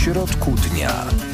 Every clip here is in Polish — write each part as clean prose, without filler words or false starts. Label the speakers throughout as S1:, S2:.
S1: środku dnia.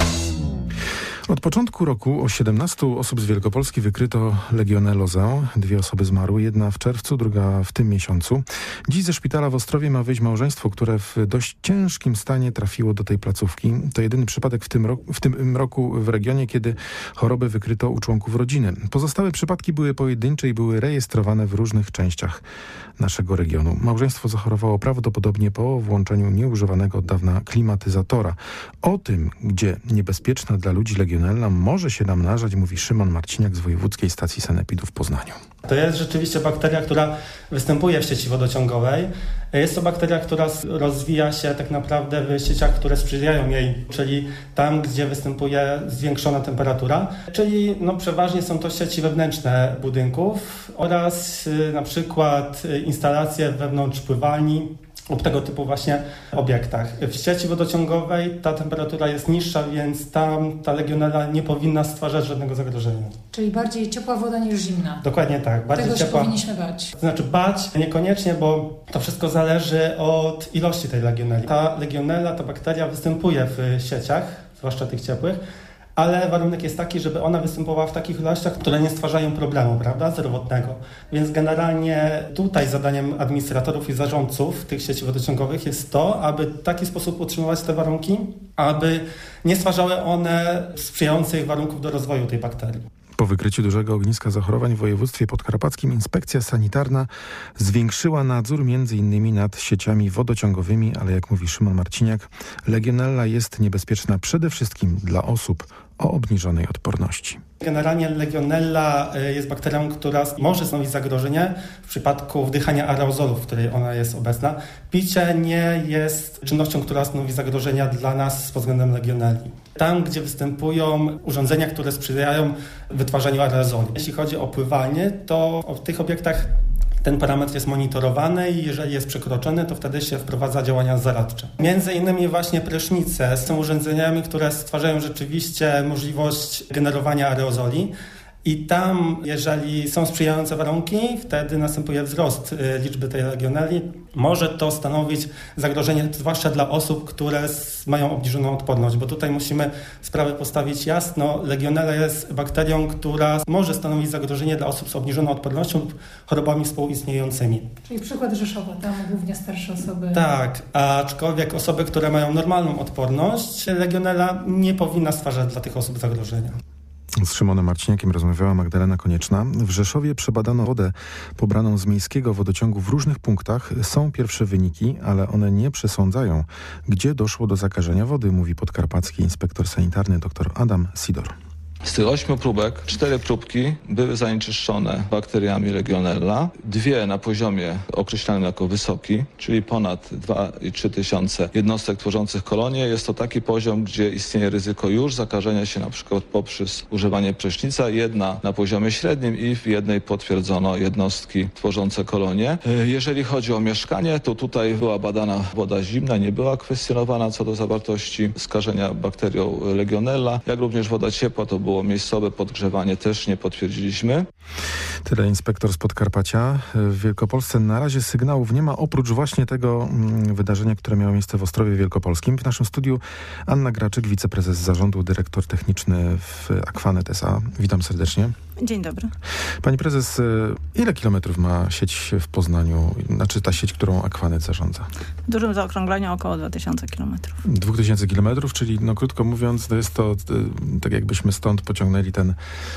S1: Od początku roku o 17 osób z Wielkopolski wykryto legionellozę. 2 osoby zmarły, jedna w czerwcu, druga w tym miesiącu. Dziś ze szpitala w Ostrowie ma wyjść małżeństwo, które w dość ciężkim stanie trafiło do tej placówki. To jedyny przypadek w tym roku w regionie, kiedy chorobę wykryto u członków rodziny. Pozostałe przypadki były pojedyncze i były rejestrowane w różnych częściach naszego regionu. Małżeństwo zachorowało prawdopodobnie po włączeniu nieużywanego od dawna klimatyzatora. O tym, gdzie niebezpieczna dla ludzi legionella może się namnażać, mówi Szymon Marciniak z Wojewódzkiej Stacji Sanepidu w Poznaniu.
S2: To jest rzeczywiście bakteria, która występuje w sieci wodociągowej. Jest to bakteria, która rozwija się tak naprawdę w sieciach, które sprzyjają jej, czyli tam, gdzie występuje zwiększona temperatura, czyli przeważnie są to sieci wewnętrzne budynków oraz na przykład instalacje wewnątrz pływalni lub tego typu właśnie obiektach. W sieci wodociągowej ta temperatura jest niższa, więc tam ta legionella nie powinna stwarzać żadnego zagrożenia.
S3: Czyli bardziej ciepła woda niż zimna.
S2: Dokładnie tak. Bardziej
S3: tego
S2: ciepła.
S3: Się powinniśmy bać.
S2: To znaczy bać niekoniecznie, bo to wszystko zależy od ilości tej legionelli. Ta legionella, ta bakteria występuje w sieciach, zwłaszcza tych ciepłych, ale warunek jest taki, żeby ona występowała w takich ilościach, które nie stwarzają problemu, prawda, zdrowotnego. Więc generalnie tutaj zadaniem administratorów i zarządców tych sieci wodociągowych jest to, aby w taki sposób utrzymywać te warunki, aby nie stwarzały one sprzyjających warunków do rozwoju tej bakterii.
S1: Po wykryciu dużego ogniska zachorowań w województwie podkarpackim inspekcja sanitarna zwiększyła nadzór m.in. nad sieciami wodociągowymi, ale jak mówi Szymon Marciniak, legionella jest niebezpieczna przede wszystkim dla osób o obniżonej odporności.
S2: Generalnie legionella jest bakterią, która może stanowić zagrożenie w przypadku wdychania aerozolów, w której ona jest obecna. Picie nie jest czynnością, która stanowi zagrożenia dla nas pod względem legionelli. Tam, gdzie występują urządzenia, które sprzyjają wytwarzaniu aerozoli. Jeśli chodzi o pływalnię, to w tych obiektach ten parametr jest monitorowany i jeżeli jest przekroczony, to wtedy się wprowadza działania zaradcze. Między innymi właśnie prysznice są urządzeniami, które stwarzają rzeczywiście możliwość generowania aerozoli. I tam, jeżeli są sprzyjające warunki, wtedy następuje wzrost liczby tej legionelli. Może to stanowić zagrożenie, zwłaszcza dla osób, które mają obniżoną odporność, bo tutaj musimy sprawę postawić jasno. Legionella jest bakterią, która może stanowić zagrożenie dla osób z obniżoną odpornością lub chorobami współistniejącymi.
S3: Czyli przykład Rzeszowa, tam głównie starsze osoby.
S2: Tak, aczkolwiek osoby, które mają normalną odporność, legionella nie powinna stwarzać dla tych osób zagrożenia.
S1: Z Szymonem Marciniakiem rozmawiała Magdalena Konieczna. W Rzeszowie przebadano wodę pobraną z miejskiego wodociągu w różnych punktach. Są pierwsze wyniki, ale one nie przesądzają, gdzie doszło do zakażenia wody, mówi podkarpacki inspektor sanitarny dr Adam Sidor.
S4: Z tych 8 próbek 4 próbki były zanieczyszczone bakteriami Legionella. 2 na poziomie określanym jako wysoki, czyli ponad 2,3 tysiące jednostek tworzących kolonię. Jest to taki poziom, gdzie istnieje ryzyko już zakażenia się na przykład poprzez używanie prysznica. 1 na poziomie średnim i w 1 potwierdzono jednostki tworzące kolonie. Jeżeli chodzi o mieszkanie, to tutaj była badana woda zimna, nie była kwestionowana co do zawartości skażenia bakterią Legionella, jak również woda ciepła, to było miejscowe podgrzewanie, też nie potwierdziliśmy.
S1: Tyle inspektor z Podkarpacia. W Wielkopolsce na razie sygnałów nie ma, oprócz właśnie tego wydarzenia, które miało miejsce w Ostrowie Wielkopolskim. W naszym studiu Anna Graczyk, wiceprezes zarządu, dyrektor techniczny w Aquanet S.A. Witam serdecznie.
S5: Dzień dobry.
S1: Pani prezes, ile kilometrów ma sieć w Poznaniu, znaczy ta sieć, którą Aquanet zarządza?
S5: W dużym zaokrągleniu około 2000 kilometrów. 2000
S1: kilometrów, czyli krótko mówiąc, to jest to tak jakbyśmy stąd pociągnęli ten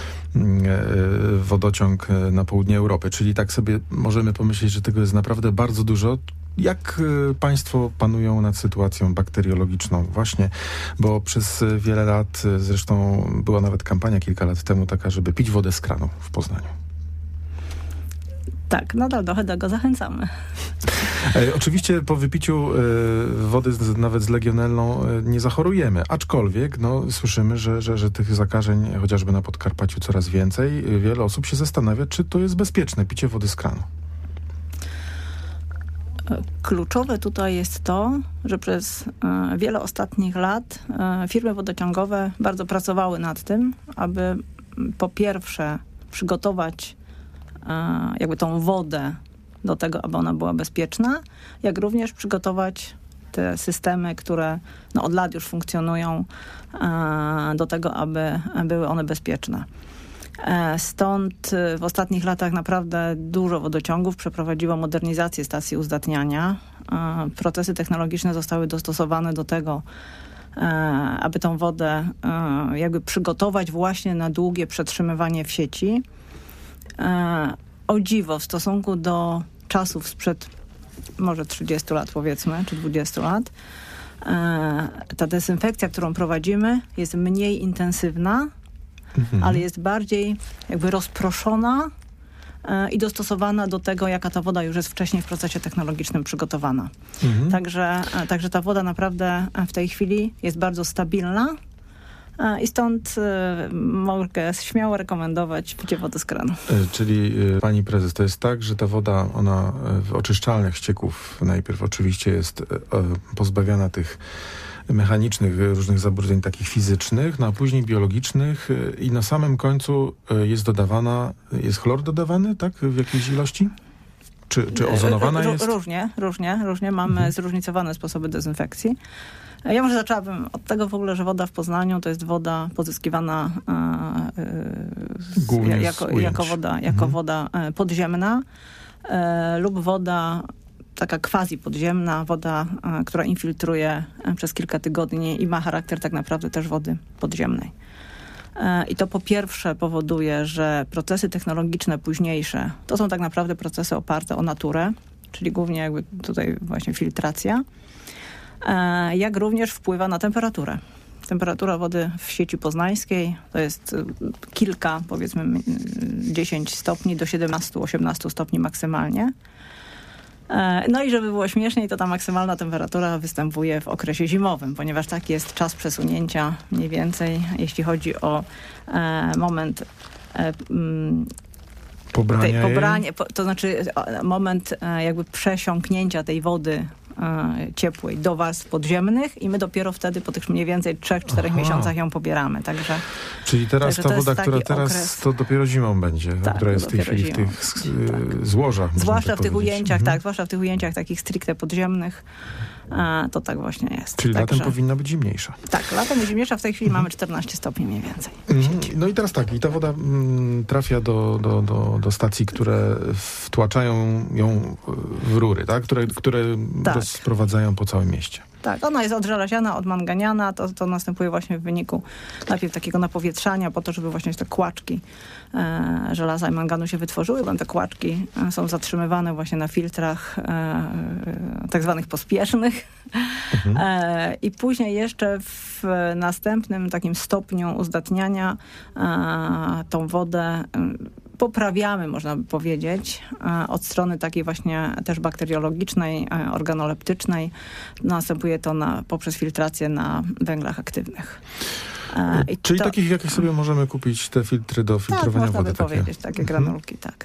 S1: wodociąg na południe Europy, czyli tak sobie możemy pomyśleć, że tego jest naprawdę bardzo dużo. Jak państwo panują nad sytuacją bakteriologiczną właśnie, bo przez wiele lat, zresztą była nawet kampania kilka lat temu taka, żeby pić wodę z kranu w Poznaniu.
S5: Tak, nadal do tego zachęcamy.
S1: Oczywiście po wypiciu wody nawet z legionellą nie zachorujemy, aczkolwiek słyszymy, że tych zakażeń chociażby na Podkarpaciu coraz więcej. Wiele osób się zastanawia, czy to jest bezpieczne, picie wody z kranu.
S5: Kluczowe tutaj jest to, że przez wiele ostatnich lat firmy wodociągowe bardzo pracowały nad tym, aby po pierwsze przygotować jakby tą wodę do tego, aby ona była bezpieczna, jak również przygotować te systemy, które od lat już funkcjonują, do tego, aby były one bezpieczne. Stąd w ostatnich latach naprawdę dużo wodociągów przeprowadziło modernizację stacji uzdatniania. Procesy technologiczne zostały dostosowane do tego, aby tą wodę jakby przygotować właśnie na długie przetrzymywanie w sieci. O dziwo, w stosunku do czasów sprzed może 30 lat powiedzmy, czy 20 lat, ta dezynfekcja, którą prowadzimy, jest mniej intensywna, ale jest bardziej jakby rozproszona i dostosowana do tego, jaka ta woda już jest wcześniej w procesie technologicznym przygotowana. Także ta woda naprawdę w tej chwili jest bardzo stabilna i stąd mogę śmiało rekomendować picie wody z kranu.
S1: Czyli pani prezes, to jest tak, że ta woda, ona w oczyszczalniach ścieków najpierw oczywiście jest pozbawiana tych mechanicznych różnych zaburzeń takich fizycznych, a później biologicznych i na samym końcu jest dodawana, jest chlor dodawany, tak? W jakiejś ilości? Czy ozonowana jest?
S5: Różnie. Mamy zróżnicowane sposoby dezynfekcji. Ja może zaczęłabym od tego w ogóle, że woda w Poznaniu to jest woda pozyskiwana jako woda podziemna lub woda taka quasi podziemna, woda, która infiltruje przez kilka tygodni i ma charakter tak naprawdę też wody podziemnej. I to po pierwsze powoduje, że procesy technologiczne późniejsze to są tak naprawdę procesy oparte o naturę, czyli głównie jakby tutaj właśnie filtracja, jak również wpływa na temperaturę. Temperatura wody w sieci poznańskiej to jest kilka, powiedzmy 10 stopni do 17-18 stopni maksymalnie. No i żeby było śmieszniej, to ta maksymalna temperatura występuje w okresie zimowym, ponieważ taki jest czas przesunięcia mniej więcej, jeśli chodzi o moment to znaczy moment jakby przesiąknięcia tej wody ciepłej do warstw podziemnych i my dopiero wtedy po tych mniej więcej 3-4 miesiącach ją pobieramy.
S1: Czyli teraz ta woda, która teraz okres, to dopiero zimą będzie, która jest w tej chwili w tych złożach.
S5: Zwłaszcza w tych ujęciach, zwłaszcza w tych ujęciach takich stricte podziemnych, to tak właśnie jest.
S1: Czyli latem powinna być zimniejsza.
S5: Tak, latem jest zimniejsza, w tej chwili mamy 14 stopni mniej więcej.
S1: No i teraz tak, i ta woda trafia do stacji, które wtłaczają ją w rury, tak? które rozprowadzają po całym mieście.
S5: Tak, ona jest odżelaziana, odmanganiana, to następuje właśnie w wyniku najpierw takiego napowietrzania, po to, żeby właśnie te kłaczki żelaza i manganu się wytworzyły, bo te kłaczki są zatrzymywane właśnie na filtrach tak zwanych pospiesznych. I później jeszcze w następnym takim stopniu uzdatniania tą wodę poprawiamy, można by powiedzieć, od strony takiej właśnie też bakteriologicznej, organoleptycznej. Następuje to poprzez filtrację na węglach aktywnych.
S1: Czyli takich, jakich sobie możemy kupić te filtry do filtrowania wody.
S5: Tak, można by powiedzieć, takie granulki, tak.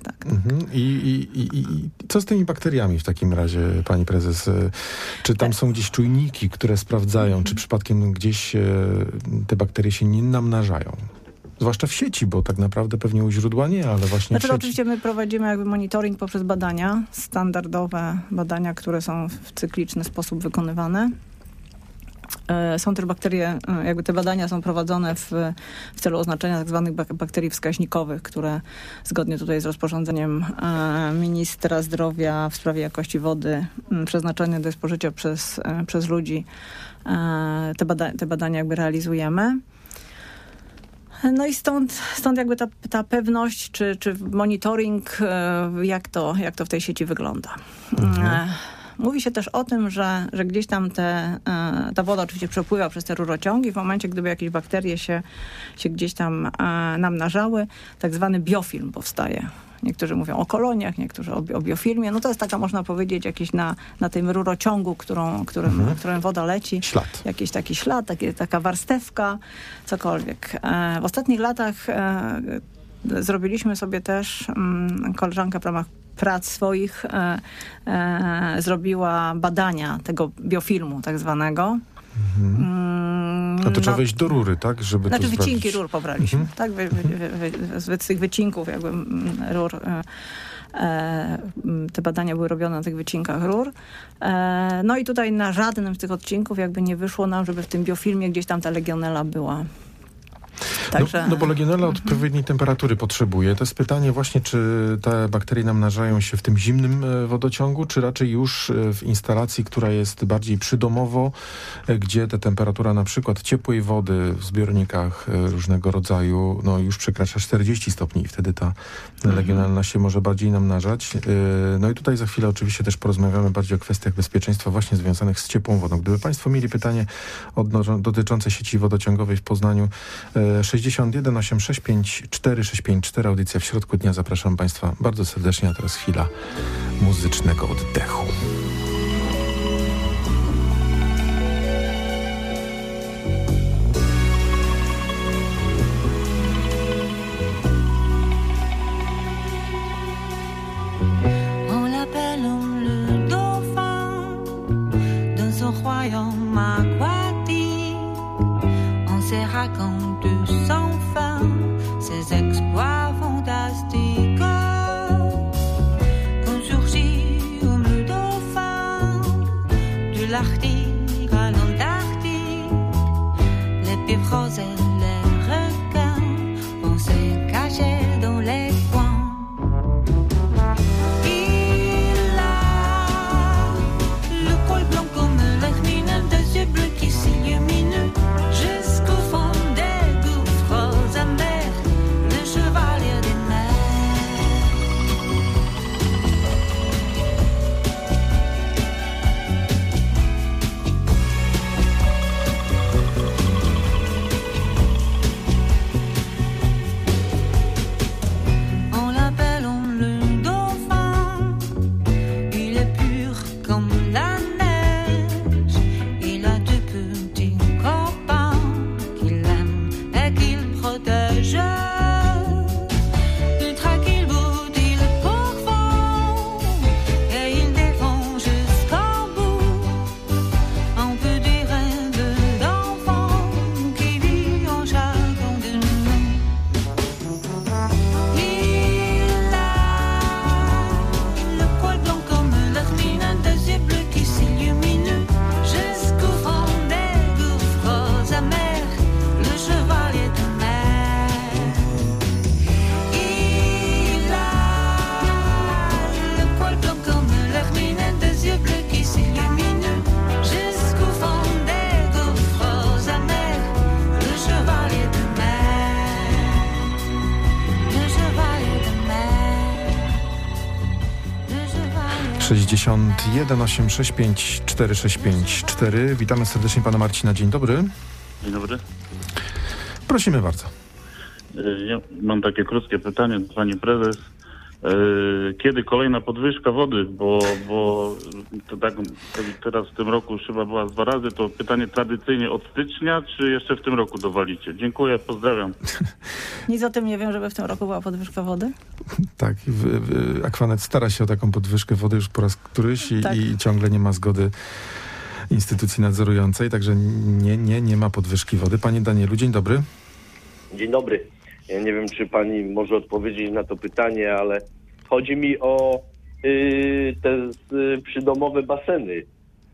S1: I co z tymi bakteriami w takim razie, pani prezes? Czy tam są gdzieś czujniki, które sprawdzają, czy przypadkiem gdzieś te bakterie się nie namnażają? Zwłaszcza w sieci, bo tak naprawdę pewnie u źródła nie, ale właśnie w sieci.
S5: Oczywiście my prowadzimy jakby monitoring poprzez badania, standardowe badania, które są w cykliczny sposób wykonywane. Są też bakterie, jakby te badania są prowadzone w celu oznaczenia tak zwanych bakterii wskaźnikowych, które zgodnie tutaj z rozporządzeniem ministra zdrowia w sprawie jakości wody przeznaczone do spożycia przez ludzi, te badania jakby realizujemy. No i stąd jakby ta pewność, czy monitoring, jak to w tej sieci wygląda. Mówi się też o tym, że gdzieś tam ta woda oczywiście przepływa przez te rurociągi. W momencie, gdyby jakieś bakterie się gdzieś tam namnażały, tak zwany biofilm powstaje. Niektórzy mówią o koloniach, niektórzy o biofilmie. No to jest taka, można powiedzieć, jakiś na tym rurociągu, którym woda leci.
S1: Ślad.
S5: Jakiś taki ślad, taka warstewka, cokolwiek. W ostatnich latach zrobiliśmy sobie też, koleżanka w ramach prac swoich zrobiła badania tego biofilmu tak zwanego.
S1: A to trzeba wejść do rury, tak? Żeby
S5: znaczy
S1: to
S5: wycinki rur pobraliśmy. Tak? Z tych wycinków jakby rur Te badania były robione na tych wycinkach rur. No i tutaj na żadnym z tych odcinków jakby nie wyszło nam, żeby w tym biofilmie gdzieś tam ta legionella była. Także...
S1: No bo legionella odpowiedniej temperatury potrzebuje. To jest pytanie właśnie, czy te bakterie namnażają się w tym zimnym wodociągu, czy raczej już w instalacji, która jest bardziej przydomowo, gdzie ta temperatura na przykład ciepłej wody w zbiornikach różnego rodzaju już przekracza 40 stopni i wtedy ta legionella się może bardziej namnażać. No i tutaj za chwilę oczywiście też porozmawiamy bardziej o kwestiach bezpieczeństwa właśnie związanych z ciepłą wodą. Gdyby Państwo mieli pytanie dotyczące sieci wodociągowej w Poznaniu, 61 865 4654, audycja w środku dnia. Zapraszam Państwa bardzo serdecznie, a teraz chwila muzycznego oddechu.
S6: On l'appelle le dauphin dans son royaume aquatique. On se raconte sans fin ses exploits fantastiques. Quand surgit comme le dauphin de l'Arctique à l'Antarctique, les pivrots et les requins vont se cacher dans les coins. Il a le col blanc comme l'hermine, des yeux bleus qui s'illuminent jusqu'au fond des gouffres amers, le chevalier des mers.
S1: 61 865 4654. Witamy serdecznie pana Marcina. Dzień dobry.
S7: Dzień dobry.
S1: Prosimy bardzo.
S7: Ja mam takie krótkie pytanie do pani prezes. Kiedy kolejna podwyżka wody? Bo to tak teraz w tym już chyba była 2 razy. To pytanie tradycyjnie od stycznia, czy jeszcze w tym roku dowalicie? Dziękuję, pozdrawiam.
S5: Nic o tym nie wiem, żeby w tym roku była podwyżka wody.
S1: Tak, Aquanet stara się o taką podwyżkę wody już po raz któryś i ciągle nie ma zgody instytucji nadzorującej, także nie ma podwyżki wody. Panie Danielu, dzień dobry.
S8: Dzień dobry. Ja nie wiem, czy pani może odpowiedzieć na to pytanie, ale chodzi mi o te przydomowe baseny.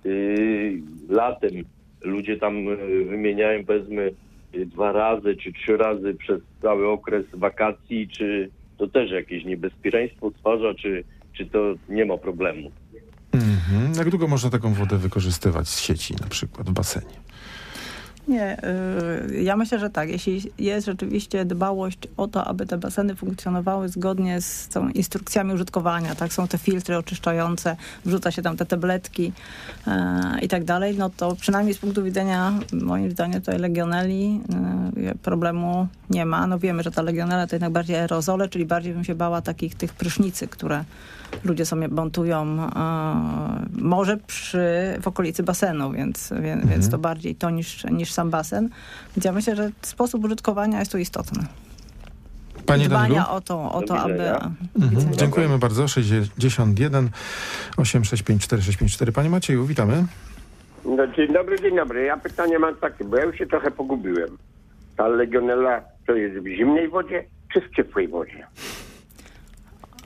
S8: Latem ludzie tam wymieniają, powiedzmy, 2 razy czy 3 razy przez cały okres wakacji. Czy to też jakieś niebezpieczeństwo stwarza, czy to nie ma problemu?
S1: Jak długo można taką wodę wykorzystywać z sieci, na przykład w basenie?
S5: Nie, ja myślę, że tak. Jeśli jest rzeczywiście dbałość o to, aby te baseny funkcjonowały zgodnie z tą instrukcjami użytkowania, tak, są te filtry oczyszczające, wrzuca się tam te tabletki i tak dalej, no to przynajmniej z punktu widzenia, moim zdaniem, tutaj legionelli problemu nie ma. No wiemy, że ta legionella to jednak bardziej aerozole, czyli bardziej bym się bała tych prysznicy, które ludzie sobie montują może w okolicy basenu, więc to bardziej to niż sam basen. Więc ja myślę, że sposób użytkowania jest tu istotny.
S1: Panie Danielu?
S5: O to, aby...
S1: Dziękujemy bardzo. 61 865 4654. Panie Macieju, witamy.
S9: No, dzień dobry. Ja pytanie mam takie, bo ja już się trochę pogubiłem. Ta legionella to jest w zimnej wodzie, czy w ciepłej wodzie?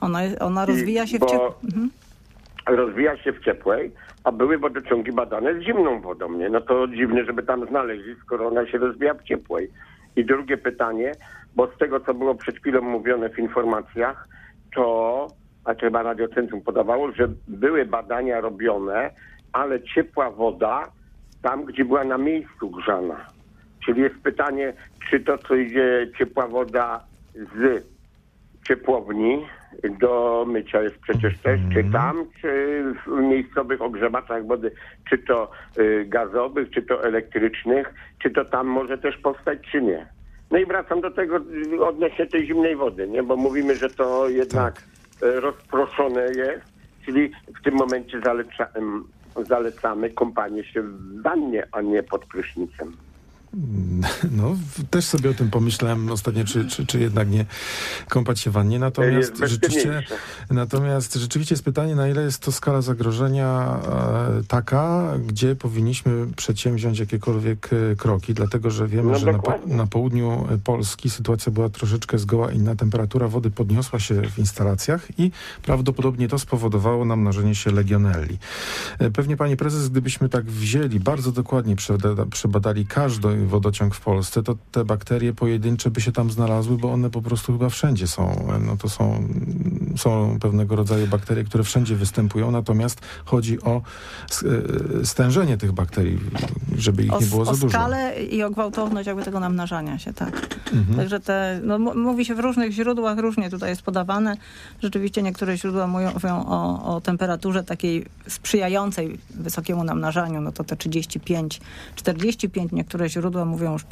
S5: Ona rozwija się w ciepłej.
S9: Rozwija się w ciepłej, a były wodociągi badane z zimną wodą, nie? No to dziwne, żeby tam znaleźli, skoro ona się rozwija w ciepłej. I drugie pytanie, bo z tego, co było przed chwilą mówione w informacjach, a chyba Radiocentrum podawało, że były badania robione, ale ciepła woda tam, gdzie była na miejscu grzana. Czyli jest pytanie, czy to, co idzie ciepła woda z ciepłowni do mycia jest przecież też, czy tam, czy w miejscowych ogrzewaczach wody, czy to gazowych, czy to elektrycznych, czy to tam może też powstać, czy nie. No i wracam do tego odnośnie tej zimnej wody, nie? Bo mówimy, że to jednak rozproszone jest, czyli w tym momencie zalecamy kąpanie się w wannie, a nie pod prysznicem.
S1: No, też sobie o tym pomyślałem ostatnio, czy jednak nie kąpać się w wannie. Natomiast rzeczywiście jest pytanie, na ile jest to skala zagrożenia taka, gdzie powinniśmy przedsięwziąć jakiekolwiek kroki, dlatego że wiemy, że na południu Polski sytuacja była troszeczkę zgoła inna. Temperatura wody podniosła się w instalacjach i prawdopodobnie to spowodowało namnożenie się legionelli. Pewnie, pani prezes, gdybyśmy tak wzięli, bardzo dokładnie przebadali każdy wodociąg w Polsce, to te bakterie pojedyncze by się tam znalazły, bo one po prostu chyba wszędzie są. No to są pewnego rodzaju bakterie, które wszędzie występują, natomiast chodzi o stężenie tych bakterii, żeby ich nie było za dużo. O
S5: skalę i o gwałtowność jakby tego namnażania się, tak. Także mówi się w różnych źródłach, różnie tutaj jest podawane. Rzeczywiście niektóre źródła mówią o temperaturze takiej sprzyjającej wysokiemu namnażaniu, no to te 35, 45, niektóre źródła mówią już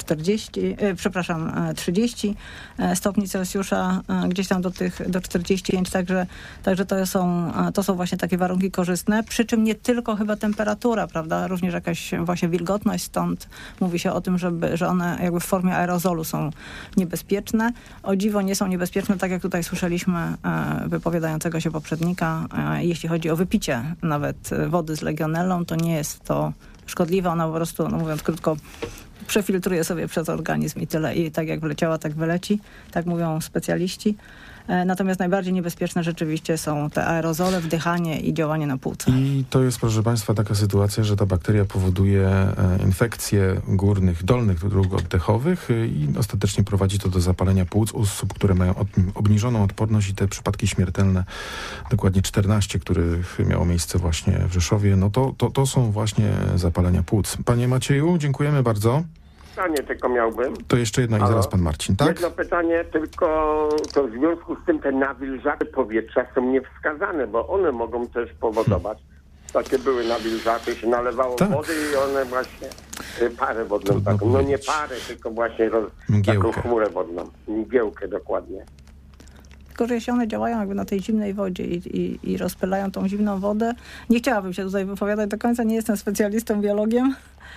S5: 30 stopni Celsjusza, gdzieś tam do 45, także to są właśnie takie warunki korzystne, przy czym nie tylko chyba temperatura, prawda, również jakaś właśnie wilgotność, stąd mówi się o tym, że one jakby w formie aerozolu są niebezpieczne. O dziwo nie są niebezpieczne, tak jak tutaj słyszeliśmy wypowiadającego się poprzednika, jeśli chodzi o wypicie nawet wody z legionellą, to nie jest to szkodliwe, ona po prostu, no mówiąc krótko, przefiltruje sobie przez organizm i tyle. I tak jak wleciała, tak wyleci. Tak mówią specjaliści. Natomiast najbardziej niebezpieczne rzeczywiście są te aerozole, wdychanie i działanie na płuca.
S1: I to jest, proszę państwa, taka sytuacja, że ta bakteria powoduje infekcje dolnych dróg oddechowych i ostatecznie prowadzi to do zapalenia płuc u osób, które mają obniżoną odporność i te przypadki śmiertelne, dokładnie 14, których miało miejsce właśnie w Rzeszowie, no to są właśnie zapalenia płuc. Panie Macieju, dziękujemy bardzo.
S9: Pytanie tylko miałbym.
S1: To jeszcze jedno i zaraz pan Marcin, tak?
S9: Jedno pytanie, tylko to w związku z tym te nawilżacze powietrza są niewskazane, bo one mogą też powodować. Takie były nawilżacze, się nalewało wody i one właśnie parę wodną taką. No nie parę, tylko właśnie taką chmurę wodną. Mgiełkę dokładnie.
S5: Tylko, że jeśli one działają jakby na tej zimnej wodzie i rozpylają tą zimną wodę, nie chciałabym się tutaj wypowiadać do końca, nie jestem specjalistą, biologiem.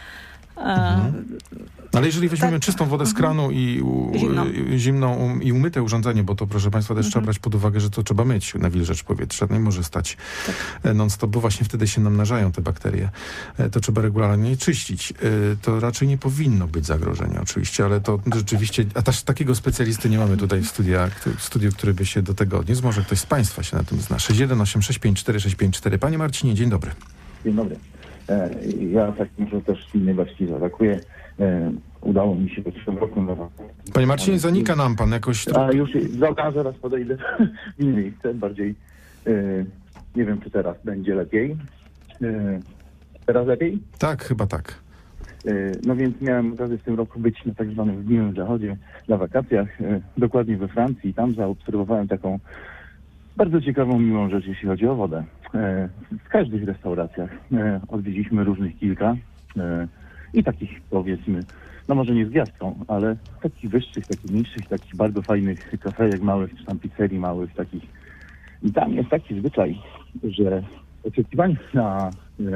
S1: Ale jeżeli weźmiemy czystą wodę z kranu i zimną i umyte urządzenie, bo to, proszę państwa, też trzeba brać pod uwagę, że to trzeba myć, nawilżacz powietrza, nie może stać non-stop, bo właśnie wtedy się namnażają te bakterie. To trzeba regularnie czyścić. To raczej nie powinno być zagrożenia oczywiście, ale to rzeczywiście, a też takiego specjalisty nie mamy tutaj w studiu, który by się do tego odniósł. Może ktoś z państwa się na tym zna. 618654654. Panie Marcinie, dzień dobry.
S10: Dzień dobry. Ja tak może też najbardziej zaatakuję. Udało mi się w tym roku.
S1: Panie Marcinie, zanika nam pan jakoś...
S10: A już, dobra, zaraz podejdę w inne miejsce, bardziej, nie wiem, czy teraz będzie lepiej. Teraz lepiej?
S1: Tak, chyba tak.
S10: No więc miałem okazję w tym roku być na tak zwanym zgniłym zachodzie na wakacjach, dokładnie we Francji. Tam zaobserwowałem taką bardzo ciekawą, miłą rzecz, jeśli chodzi o wodę. W każdych restauracjach odwiedziliśmy różnych kilka i takich, powiedzmy, no może nie z gwiazdką, ale takich wyższych, takich niższych, takich bardzo fajnych kafejek małych, czy tam pizzerii małych takich. I tam jest taki zwyczaj, że oczekiwanie na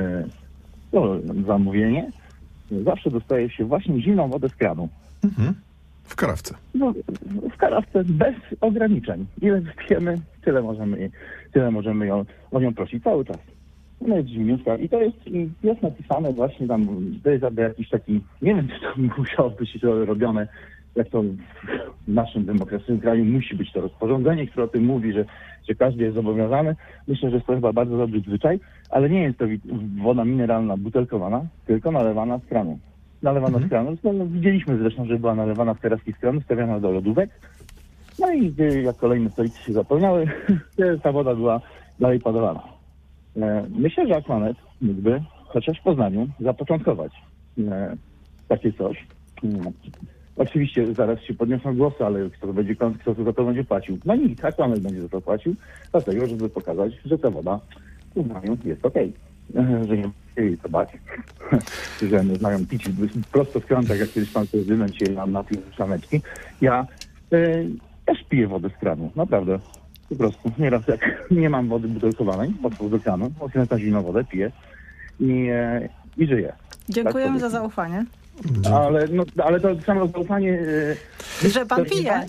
S10: zamówienie zawsze dostaje się właśnie zimną wodę z kranu.
S1: W karawce.
S10: No, w karawce bez ograniczeń. Ile wypijemy, tyle możemy o nią prosić cały czas. Ona jest zimniutka i to jest napisane właśnie tam, to jest jakby jakiś taki, nie wiem, czy to musiało być robione jak to w naszym demokratycznym kraju musi być to rozporządzenie, które o tym mówi, że każdy jest zobowiązany. Myślę, że jest to chyba bardzo dobry zwyczaj, ale nie jest to woda mineralna butelkowana, tylko nalewana z kranu. Nalewana z kranu. No, widzieliśmy zresztą, że była nalewana w teraz z kranu, stawiana do lodówek. No i jak kolejne stolice się zapełniały, ta woda była dalej podawana. Myślę, że Aquanet mógłby chociaż w Poznaniu zapoczątkować takie coś. Oczywiście zaraz się podniosą głosy, ale kto za to będzie płacił? No nikt, Aquanet będzie za to płacił, dlatego, żeby pokazać, że ta woda w Poznaniu jest okej. Że nie musi jej to bać, że nie znają pić prosto z kranu, tak jak kiedyś pan prezydent się nam napił szameczki. Ja też piję wodę z kranu, naprawdę. Po prostu nieraz jak nie mam wody butelkowanej, podchodzę do kranu, otwieram zimną wodę, piję i żyję.
S5: Dziękujemy
S10: tak
S5: za zaufanie.
S10: Ale to samo zaufanie...
S5: Że pan pije,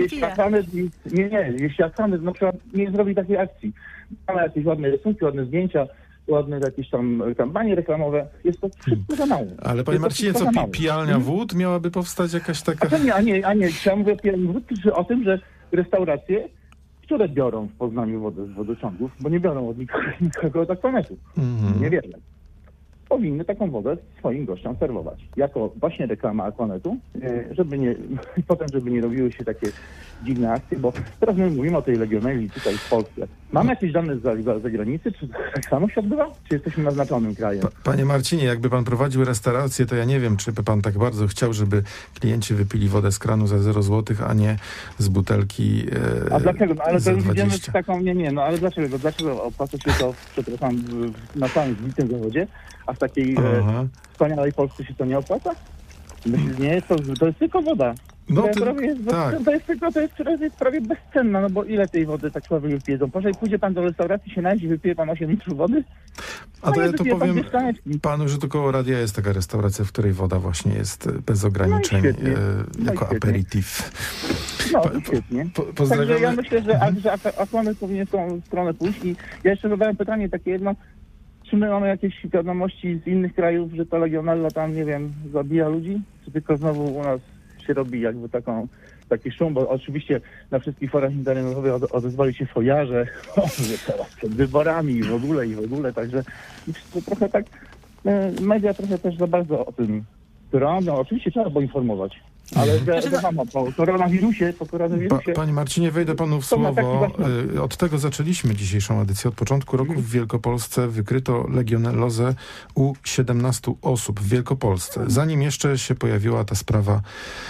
S10: jeśli Aquanet na przykład nie zrobi takiej akcji, mamy jakieś ładne rysunki, ładne zdjęcia, ładne jakieś tam kampanie reklamowe, jest to wszystko za mało.
S1: Ale panie Marcinie, co pijalnia wód miałaby powstać jakaś taka...
S10: A nie, ja mówię o pijalni wód, czy o tym, że restauracje, które biorą w Poznaniu wodę z wodociągów, bo nie biorą od nikogo od Aquanetu, niewiele, powinny taką wodę swoim gościom serwować. Jako właśnie reklama Aquanetu, żeby nie robiły się takie dziwne akcje, bo teraz my mówimy o tej Legionelli tutaj w Polsce. Mamy jakieś dane z zagranicy? Czy tak samo się odbywa? Czy jesteśmy naznaczonym krajem?
S1: Panie Marcinie, jakby pan prowadził restaurację, to ja nie wiem, czy by pan tak bardzo chciał, żeby klienci wypili wodę z kranu za 0 zł, a nie z butelki
S10: A dlaczego? Ale to już
S1: 20.
S10: idziemy w taką... ale dlaczego? Dlaczego opłaca się to, przepraszam, na całym zbitym zawodzie, a w takiej wspaniałej Polsce się to nie opłaca? Nie, to jest tylko woda.
S1: No
S10: To jest prawie bezcenna, no bo ile tej wody tak słaby wypiedzą? Proszę, pójdzie pan do restauracji, się najedzie, wypije pan 8 litrów wody?
S1: A to ja to powiem panu, że tu koło radia jest taka restauracja, w której woda właśnie jest bez ograniczeń, jako aperitif.
S10: Świetnie.
S1: Pozdrawiamy.
S10: Także ja myślę, że Aquanet powinien w tą stronę pójść i ja jeszcze zadałem pytanie takie jedno, czy my mamy jakieś wiadomości z innych krajów, że ta Legionella tam, nie wiem, zabija ludzi? Czy tylko znowu u nas się robi jakby taki szum, bo oczywiście na wszystkich forach internetowych odezwali się fojarze, że teraz przed wyborami i w ogóle, także to trochę tak, media trochę też za bardzo o tym no oczywiście trzeba było informować. Ale po koronawirusie...
S1: Panie Marcinie, wejdę panu w słowo. Od tego zaczęliśmy dzisiejszą edycję. Od początku roku w Wielkopolsce wykryto legionellozę u 17 osób w Wielkopolsce. Zanim jeszcze się pojawiła ta sprawa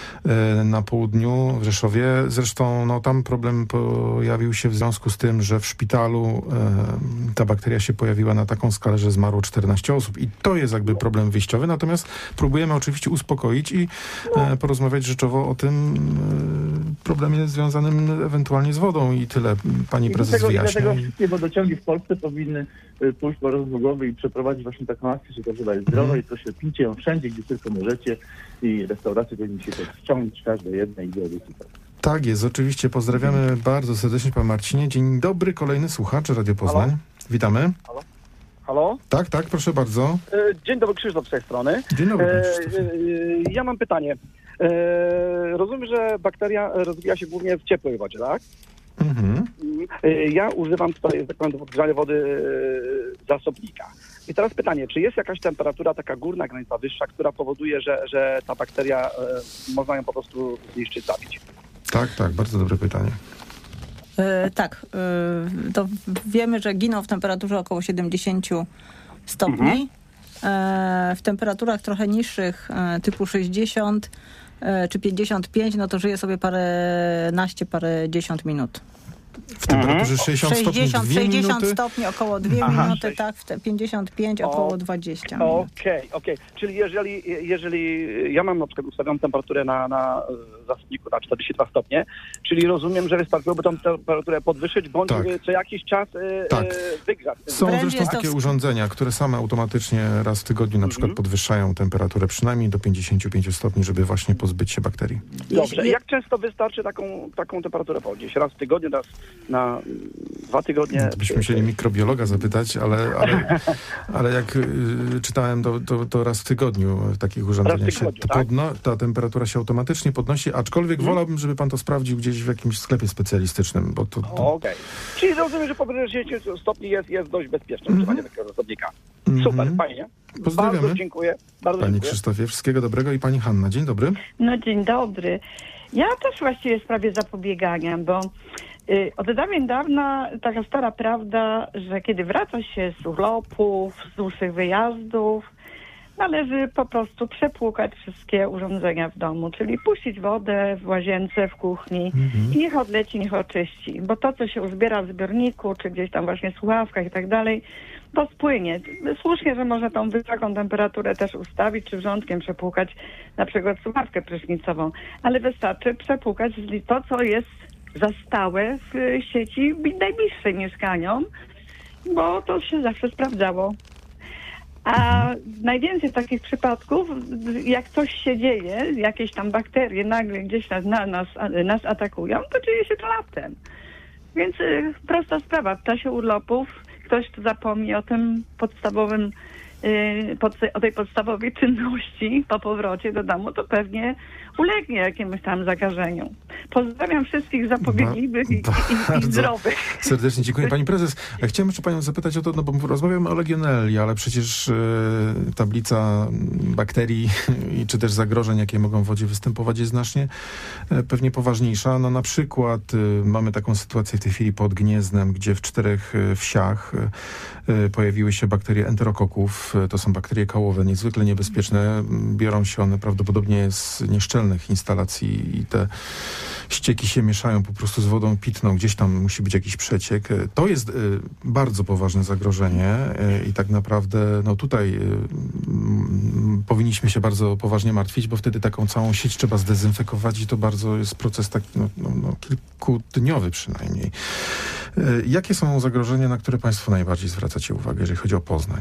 S1: na południu, w Rzeszowie. Zresztą tam problem pojawił się w związku z tym, że w szpitalu ta bakteria się pojawiła na taką skalę, że zmarło 14 osób. I to jest jakby problem wyjściowy. Natomiast próbujemy oczywiście uspokoić i porozmawiać rzeczowo o tym problemie związanym ewentualnie z wodą i tyle. Pani prezes wyjaśnia.
S10: Dlatego wszystkie wodociągi w Polsce powinny pójść po rozwój głowy i przeprowadzić właśnie taką akcję, że ta woda jest zdrowa i proszę pijcie ją wszędzie, gdzie tylko możecie i restauracje powinny się też wciągnąć każde jedne i zrobić super.
S1: Tak jest, oczywiście. Pozdrawiamy bardzo serdecznie, pan Marcinie. Dzień dobry, kolejny słuchacz Radio Poznań. Halo? Witamy.
S11: Halo?
S1: Tak, proszę bardzo.
S11: Dzień dobry, Krzysztof z tej strony.
S1: Dzień dobry, Krzysztof.
S11: Ja mam pytanie. Rozumiem, że bakteria rozwija się głównie w ciepłej wodzie, tak?
S1: Mhm.
S11: Ja używam tutaj, tak powiem, do podgrzania wody zasobnika. I teraz pytanie, czy jest jakaś temperatura, taka górna granica wyższa, która powoduje, że ta bakteria można ją po prostu zniszczyć, zabić?
S1: Tak, bardzo dobre pytanie.
S5: To wiemy, że giną w temperaturze około 70 stopni. W temperaturach trochę niższych, typu 60 czy 55, no to żyje sobie parędziesiąt minut.
S1: W temperaturze 60 stopni 2
S5: 60
S1: minuty?
S5: stopni, około 2 minuty, tak, w 55 około 20 minut.
S11: Okej. Czyli jeżeli ja mam na przykład ustawioną temperaturę na zasobniku na 42 stopnie, czyli rozumiem, że wystarczyłoby tą temperaturę podwyższyć, bądź co jakiś czas wygrzać.
S1: Są zresztą takie urządzenia, które same automatycznie raz w tygodniu na przykład podwyższają temperaturę przynajmniej do 55 stopni, żeby właśnie pozbyć się bakterii.
S11: Dobrze. Jak często wystarczy taką temperaturę podnieść? Raz w tygodniu, raz na 2 tygodnie.
S1: No, to byśmy musieli mikrobiologa zapytać, ale jak czytałem, to raz w tygodniu w takich urządzeniach ta temperatura się automatycznie podnosi, aczkolwiek wolałbym, żeby pan to sprawdził gdzieś w jakimś sklepie specjalistycznym, bo to...
S11: Okej. Czyli rozumiem, że powyżej 60 stopni jest dość bezpieczne używanie takiego zasobnika. Super, fajnie.
S1: Pozdrawiamy.
S11: Bardzo dziękuję.
S1: Pani Krzysztofie, wszystkiego dobrego i pani Hanna. Dzień dobry.
S12: No dzień dobry. Ja też właściwie w sprawie zapobiegania, bo od dawien dawna taka stara prawda, że kiedy wraca się z urlopów, z dłuższych wyjazdów, należy po prostu przepłukać wszystkie urządzenia w domu, czyli puścić wodę w łazience, w kuchni i niech odleci, niech oczyści, bo to, co się uzbiera w zbiorniku, czy gdzieś tam właśnie w słuchawkach i tak dalej, to spłynie. Słusznie, że można tą wysoką temperaturę też ustawić, czy wrzątkiem przepłukać na przykład słuchawkę prysznicową, ale wystarczy przepłukać to, co jest zastałe w sieci najbliższej mieszkaniom, bo to się zawsze sprawdzało. A najwięcej takich przypadków, jak coś się dzieje, jakieś tam bakterie nagle gdzieś nas atakują, to dzieje się to latem. Więc prosta sprawa, w czasie urlopów ktoś tu zapomni o tym podstawowym, o tej podstawowej czynności po powrocie do domu, to pewnie ulegnie jakiemuś tam zakażeniu. Pozdrawiam wszystkich zapobiegliwych i zdrowych.
S1: Serdecznie dziękuję. Pani prezes, chciałem jeszcze panią zapytać o to, no bo rozmawiamy o legionelli, ale przecież tablica bakterii czy też zagrożeń, jakie mogą w wodzie występować, jest znacznie pewnie poważniejsza. No na przykład mamy taką sytuację w tej chwili pod Gniezdnem, gdzie w 4 wsiach pojawiły się bakterie enterokoków. To są bakterie kałowe, niezwykle niebezpieczne. Biorą się one prawdopodobnie z nieszczelnych instalacji i te ścieki się mieszają po prostu z wodą pitną. Gdzieś tam musi być jakiś przeciek. To jest bardzo poważne zagrożenie i tak naprawdę no tutaj powinniśmy się bardzo poważnie martwić, bo wtedy taką całą sieć trzeba zdezynfekować i to bardzo jest proces taki kilkudniowy przynajmniej. Jakie są zagrożenia, na które państwo najbardziej zwracacie uwagę, jeżeli chodzi o Poznań?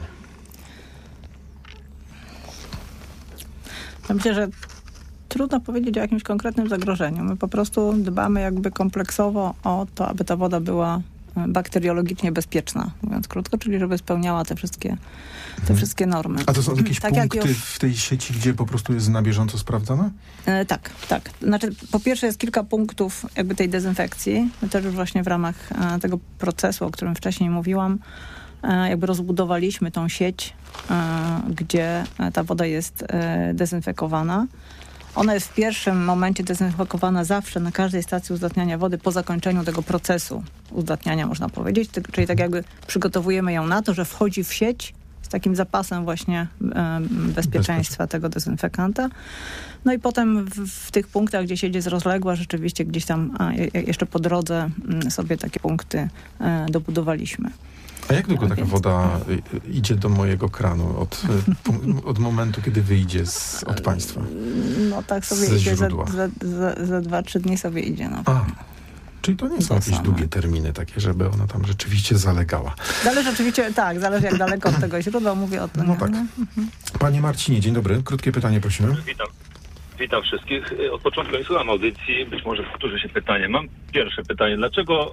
S5: Ja myślę, że trudno powiedzieć o jakimś konkretnym zagrożeniu. My po prostu dbamy jakby kompleksowo o to, aby ta woda była bakteriologicznie bezpieczna, mówiąc krótko, czyli żeby spełniała te wszystkie normy.
S1: A to są jakieś punkty w tej sieci, gdzie po prostu jest na bieżąco sprawdzane?
S5: Tak. Znaczy, po pierwsze jest kilka punktów jakby tej dezynfekcji. My też już właśnie w ramach tego procesu, o którym wcześniej mówiłam, jakby rozbudowaliśmy tą sieć, gdzie ta woda jest dezynfekowana. Ona jest w pierwszym momencie dezynfekowana zawsze na każdej stacji uzdatniania wody po zakończeniu tego procesu uzdatniania, można powiedzieć. Czyli tak jakby przygotowujemy ją na to, że wchodzi w sieć z takim zapasem właśnie bezpieczeństwa tego dezynfekanta. No i potem w tych punktach, gdzie sieć jest rozległa, rzeczywiście gdzieś tam jeszcze po drodze sobie takie punkty dobudowaliśmy.
S1: A jak długo taka woda idzie do mojego kranu od momentu, kiedy wyjdzie od państwa?
S5: No tak sobie idzie, za 2-3 dni sobie idzie. No.
S1: Czyli to nie są jakieś długie terminy takie, żeby ona tam rzeczywiście zalegała.
S5: Zależy oczywiście, tak, zależy jak daleko od tego źródła, mówię o tym.
S1: No tak. Panie Marcinie, dzień dobry. Krótkie pytanie prosimy.
S13: Witam wszystkich. Od początku nie słucham audycji, być może powtórzy się pytanie. Mam pierwsze pytanie. Dlaczego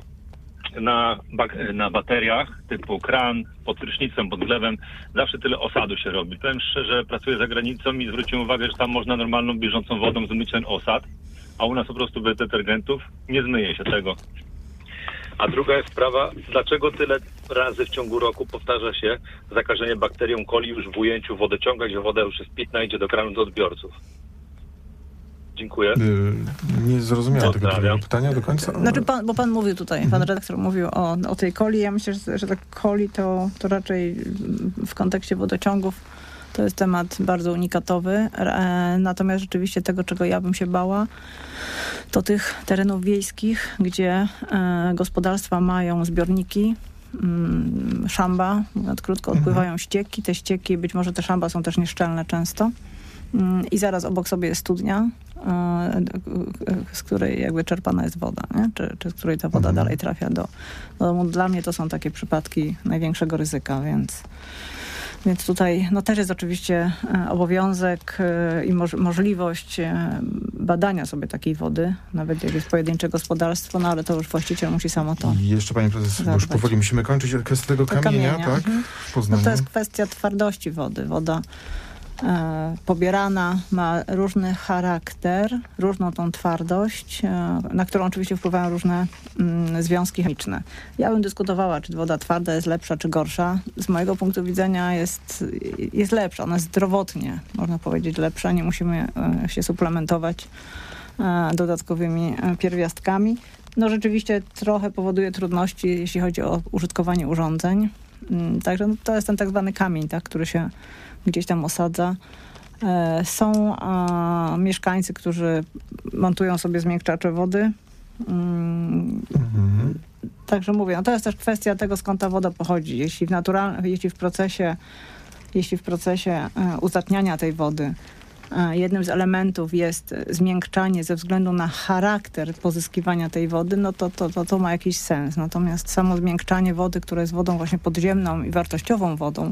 S13: na bateriach typu kran, pod prysznicem, pod wlewem zawsze tyle osadu się robi? Powiem szczerze, pracuję za granicą i zwróciłem uwagę, że tam można normalną, bieżącą wodą zmyć ten osad, a u nas po prostu bez detergentów nie zmyje się tego. A druga jest sprawa, dlaczego tyle razy w ciągu roku powtarza się zakażenie bakterią coli już w ujęciu wodociąga, gdzie woda już jest pitna i idzie do kranu do odbiorców? Dziękuję.
S1: Nie zrozumiałem tego drugiego pytania do końca.
S5: Znaczy bo pan mówił tutaj, pan redaktor mówił o tej coli. Ja myślę, że ta coli to raczej w kontekście wodociągów to jest temat bardzo unikatowy. Natomiast rzeczywiście tego, czego ja bym się bała, to tych terenów wiejskich, gdzie gospodarstwa mają zbiorniki, szamba, mówiąc krótko, odpływają ścieki. Te ścieki, być może te szamba są też nieszczelne często. I zaraz obok sobie jest studnia, z której jakby czerpana jest woda, nie? Czy z której ta woda dalej trafia do domu. Dla mnie to są takie przypadki największego ryzyka, więc tutaj no też jest oczywiście obowiązek i możliwość badania sobie takiej wody, nawet jak jest pojedyncze gospodarstwo, no ale to już właściciel musi samo to
S1: I jeszcze pani prezes, bo już powoli musimy kończyć kwestię tego kamienia, tak? W Poznaniu.
S5: No to jest kwestia twardości wody. Woda pobierana ma różny charakter, różną tą twardość, na którą oczywiście wpływają różne związki chemiczne. Ja bym dyskutowała, czy woda twarda jest lepsza, czy gorsza. Z mojego punktu widzenia jest lepsza. Ona jest zdrowotnie, można powiedzieć, lepsza. Nie musimy się suplementować dodatkowymi pierwiastkami. No rzeczywiście trochę powoduje trudności, jeśli chodzi o użytkowanie urządzeń. Także no, to jest ten tak zwany kamień, tak, który się gdzieś tam osadza. Są mieszkańcy, którzy montują sobie zmiękczacze wody. Także mówię, no to jest też kwestia tego, skąd ta woda pochodzi. Jeśli w procesie uzatniania tej wody jednym z elementów jest zmiękczanie ze względu na charakter pozyskiwania tej wody, no to ma jakiś sens. Natomiast samo zmiękczanie wody, które jest wodą właśnie podziemną i wartościową wodą,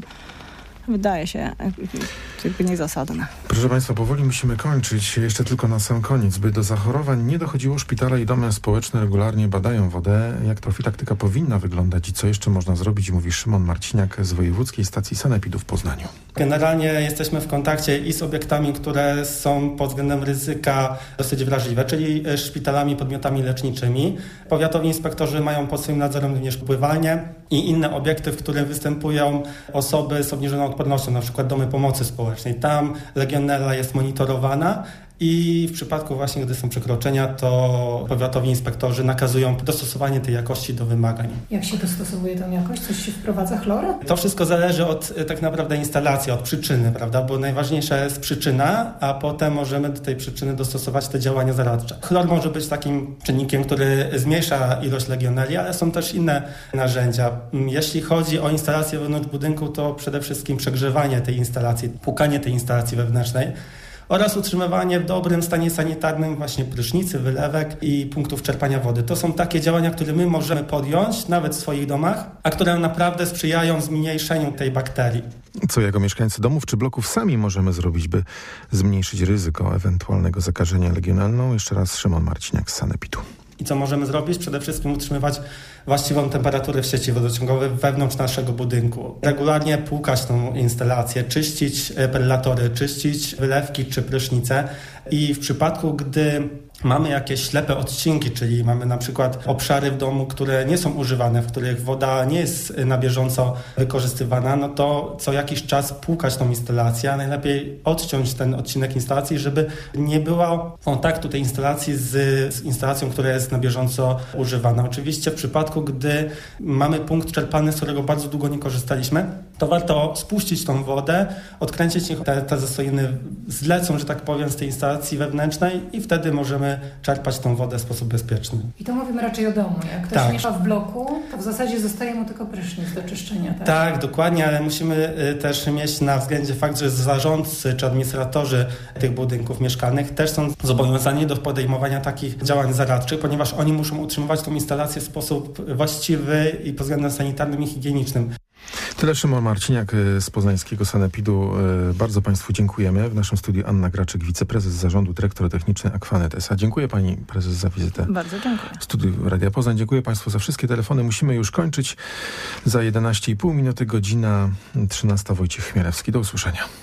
S5: wydaje się jakby niezasadne.
S1: Proszę Państwa, powoli musimy kończyć. Jeszcze tylko na sam koniec. By do zachorowań nie dochodziło, szpitale i domy społeczne regularnie badają wodę. Jak profilaktyka powinna wyglądać i co jeszcze można zrobić, mówi Szymon Marciniak z Wojewódzkiej Stacji Sanepidu w Poznaniu.
S2: Generalnie jesteśmy w kontakcie i z obiektami, które są pod względem ryzyka dosyć wrażliwe, czyli szpitalami, podmiotami leczniczymi. Powiatowi inspektorzy mają pod swoim nadzorem również pływalnie i inne obiekty, w których występują osoby z obniżoną odpornością, na przykład domy pomocy społecznej. Tam legionella jest monitorowana i w przypadku właśnie, gdy są przekroczenia, to powiatowi inspektorzy nakazują dostosowanie tej jakości do wymagań.
S3: Jak się dostosowuje tą jakość? Coś się wprowadza, chlor?
S2: To wszystko zależy od tak naprawdę instalacji, od przyczyny, prawda? Bo najważniejsza jest przyczyna, a potem możemy do tej przyczyny dostosować te działania zaradcze. Chlor może być takim czynnikiem, który zmniejsza ilość legionelli, ale są też inne narzędzia. Jeśli chodzi o instalację wewnątrz budynku, to przede wszystkim przegrzewanie tej instalacji, płukanie tej instalacji wewnętrznej oraz utrzymywanie w dobrym stanie sanitarnym właśnie prysznicy, wylewek i punktów czerpania wody. To są takie działania, które my możemy podjąć nawet w swoich domach, a które naprawdę sprzyjają zmniejszeniu tej bakterii.
S1: Co jako mieszkańcy domów czy bloków sami możemy zrobić, by zmniejszyć ryzyko ewentualnego zakażenia legionellą? Jeszcze raz Szymon Marciniak z Sanepidu.
S2: I co możemy zrobić? Przede wszystkim utrzymywać właściwą temperaturę w sieci wodociągowej wewnątrz naszego budynku. Regularnie płukać tą instalację, czyścić perlatory, czyścić wylewki czy prysznice i w przypadku, gdy mamy jakieś ślepe odcinki, czyli mamy na przykład obszary w domu, które nie są używane, w których woda nie jest na bieżąco wykorzystywana, no to co jakiś czas płukać tą instalację, a najlepiej odciąć ten odcinek instalacji, żeby nie było kontaktu tej instalacji z instalacją, która jest na bieżąco używana. Oczywiście w przypadku, gdy mamy punkt czerpany, z którego bardzo długo nie korzystaliśmy, to warto spuścić tą wodę, odkręcić niech te zastoiny zlecą, że tak powiem, z tej instalacji wewnętrznej i wtedy możemy czerpać tą wodę w sposób bezpieczny.
S3: I to mówimy raczej o domu. Jak ktoś mieszka w bloku, to w zasadzie zostaje mu tylko prysznic do czyszczenia. Tak?
S2: Tak, dokładnie, ale musimy też mieć na względzie fakt, że zarządcy czy administratorzy tych budynków mieszkalnych też są zobowiązani do podejmowania takich działań zaradczych, ponieważ oni muszą utrzymywać tą instalację w sposób właściwy i pod względem sanitarnym i higienicznym.
S1: Tyle Szymon Marciniak z poznańskiego Sanepidu. Bardzo Państwu dziękujemy. W naszym studiu Anna Graczyk, wiceprezes zarządu, dyrektor techniczny Aquanet S.A. Dziękuję Pani prezes za wizytę.
S5: Bardzo dziękuję.
S1: W studiu Radia Poznań. Dziękuję Państwu za wszystkie telefony. Musimy już kończyć. Za 11,5 minuty, godzina 13. Wojciech Chmielewski. Do usłyszenia.